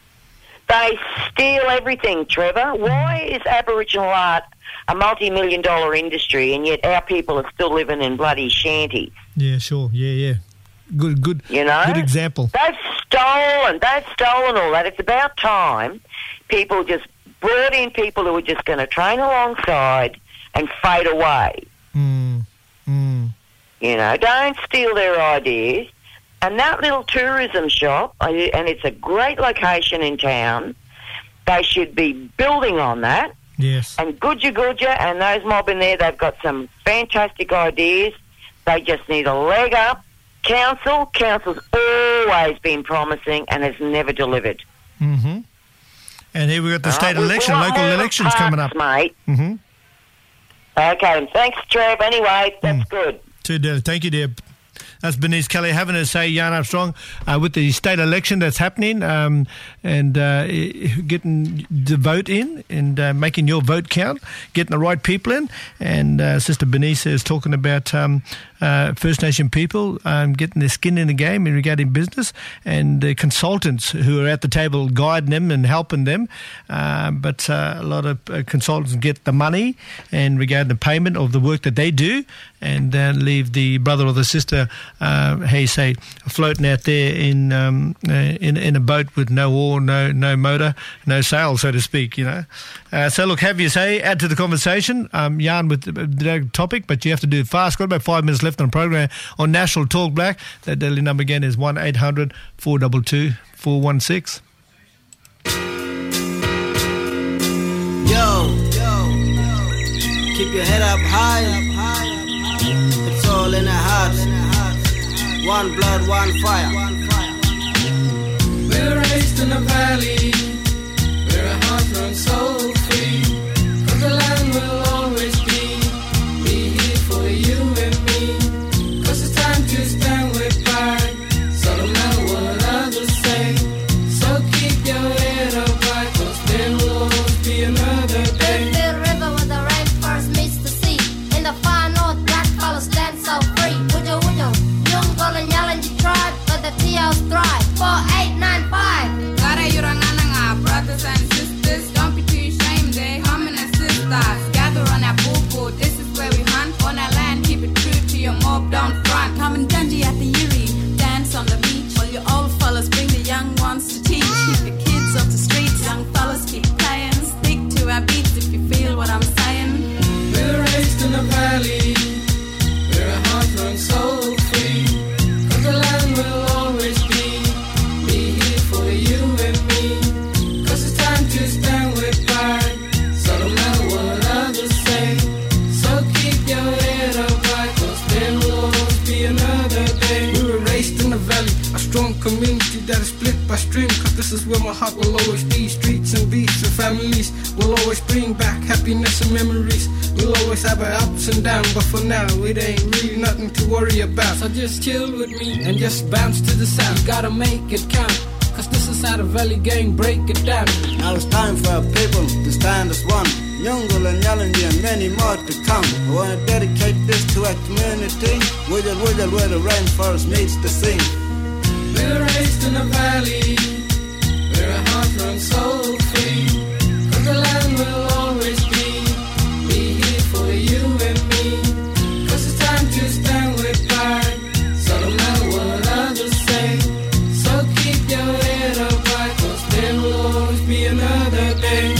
They steal everything, Trevor. Why is Aboriginal art a multi-million dollar industry, and yet our people are still living in bloody shanties? Yeah, sure. Yeah, yeah. Good, good. You know, good example. They've stolen. They've stolen all that. It's about time people just brought in people who are just going to train alongside and fade away. Mm. Mm. You know, don't steal their ideas. And that little tourism shop, and it's a great location in town, they should be building on that. Yes. And Goodya Goodya and those mob in there, they've got some fantastic ideas. They just need a leg up. Council, council's always been promising and has never delivered. Mm-hmm. And here we've got the All state right, we election, want local more elections parks, coming up. Mate. Mm-hmm. Okay, thanks, Trev. Anyway, that's Mm. good. Too dear. Thank you, dear. That's Bernice Kelly having to say, Jan Armstrong, uh, with the state election that's happening um, and uh, getting the vote in and uh, making your vote count, getting the right people in. And uh, Sister Bernice is talking about um, uh, First Nation people um, getting their skin in the game in regarding business, and the consultants who are at the table guiding them and helping them. Uh, but uh, a lot of uh, consultants get the money and regarding the payment of the work that they do, and then leave the brother or the sister, uh, how you say, floating out there in um, uh, in in a boat with no oar, no no motor, no sail, so to speak. You know. Uh, so look, have you say add to the conversation, um, Jan, with the, the topic, but you have to do it fast. Got about five minutes left on the program on National Talk Black. That daily number again is one eight hundred four two two four one six. Yo, yo, keep your head up high, up high. It's all in the heart. One blood, one fire. We're raised in a valley where our heart runs so free. Cause the land will always be, be here for you and me. Cause it's time to stand with pride. So no matter what others say. heart will always be. Streets and beats and families will always bring back happiness and memories. We'll always have our ups and downs, but for now it ain't really nothing to worry about. So just chill with me and just bounce to the sound. You gotta make it count, cause this is how the Valley Gang break it down. Now it's time for our people to stand as one. Nyungul and Yalanji and many more to come. I wanna dedicate this to our community. Wujal Wujal where the rainforest meets the sea. We were raised in a valley where our heart runs so free. Cause the land will always be, be here for you and me. Cause it's time to stand with pride, so no matter what others say. So keep your head up high, cause there will always be another day.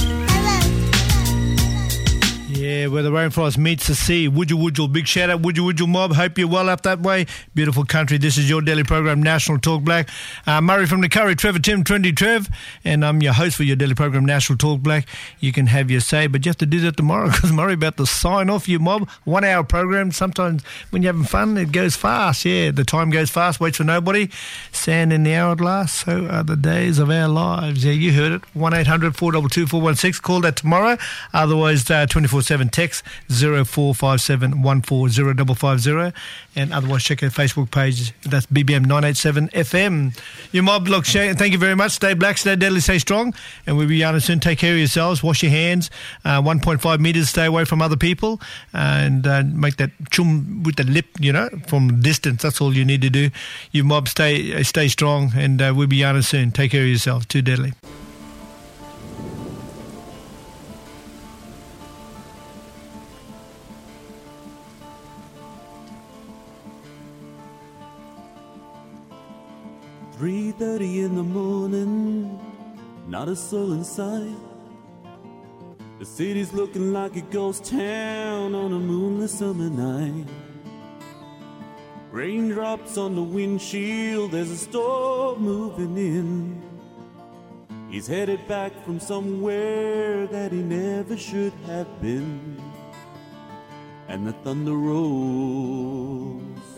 Yeah, where the rainforest meets the sea. Wujal Wujal, big shout out Wujal Wujal mob. Hope you're well up that way. Beautiful country. This is your daily program, National Talk Black. Uh, Murray from the Curry, Trevor Tim, Trendy Trev, and I'm your host for your daily program, National Talk Black. You can have your say, but you have to do that tomorrow because Murray about to sign off your mob. One hour program. Sometimes when you're having fun, it goes fast. Yeah, the time goes fast, waits for nobody. Sand in the hourglass, so are the days of our lives. Yeah, you heard it. one eight hundred four two two four one six. Call that tomorrow. Otherwise, uh, twenty-four seven text zero four five seven one four zero five five zero, and otherwise check our Facebook page. That's B B M nine eighty-seven F M. Your mob, look, thank you very much. Stay black, stay deadly, stay strong, and we'll be out soon. Take care of yourselves. Wash your hands. Uh, one point five metres. Stay away from other people, and uh, make that chum with the lip. You know, from distance. That's all you need to do. Your mob, stay stay strong, and uh, we'll be out soon. Take care of yourselves. Too deadly. three thirty in the morning, not a soul in sight. The city's looking like a ghost town on a moonless summer night. Raindrops on the windshield, there's a storm moving in. He's headed back from somewhere that he never should have been. And the thunder rolls,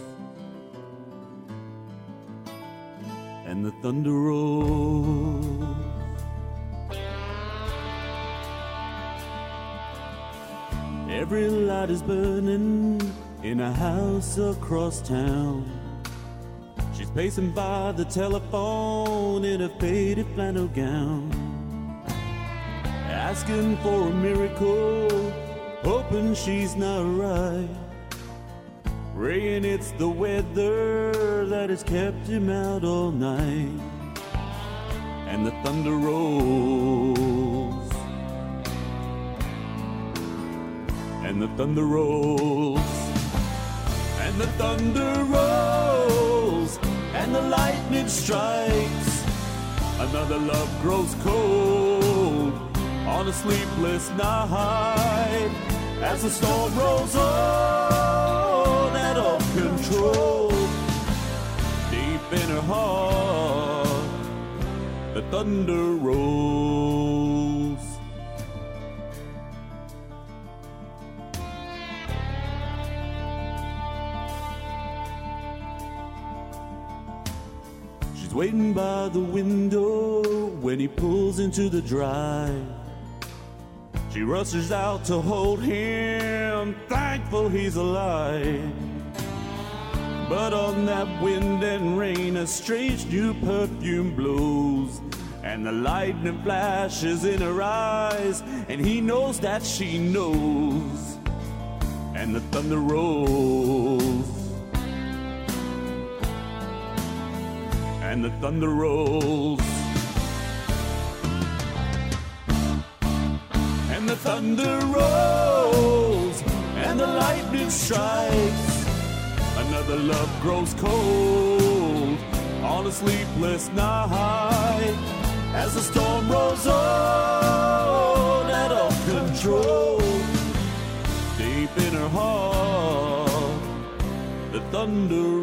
and the thunder rolls. Every light is burning in a house across town. She's pacing by the telephone in a faded flannel gown, asking for a miracle, hoping she's not right. Praying it's the weather that has kept him out all night. And the thunder rolls, and the thunder rolls, and the thunder rolls, and the lightning strikes. Another love grows cold on a sleepless night as the storm rolls on out of control. Deep in her heart, the thunder rolls. She's waiting by the window when he pulls into the drive. She rushes out to hold him, thankful he's alive. But on that wind and rain, a strange new perfume blows, and the lightning flashes in her eyes, and he knows that she knows. And the thunder rolls, and the thunder rolls, and the thunder rolls, and the lightning strikes. Another love grows cold on a sleepless night as the storm rolls on out of control. Deep in her heart, the thunder